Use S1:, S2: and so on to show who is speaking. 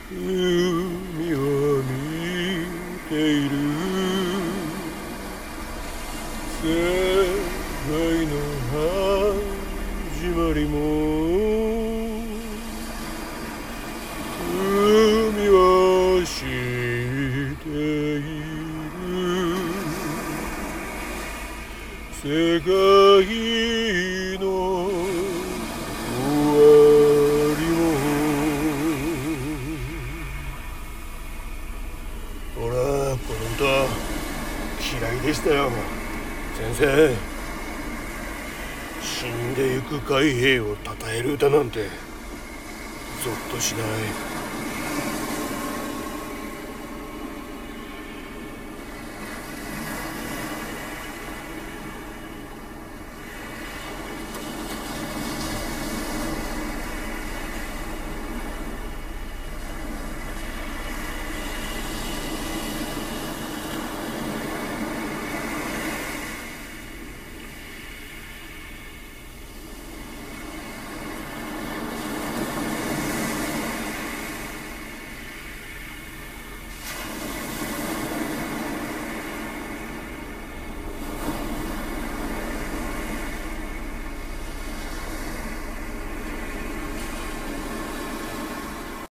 S1: 海を見ている世界の始まりも海は知っている世界の終わりも俺はこの歌嫌いでしたよ先生。死んでゆく海兵を称える歌なんてゾッとしない。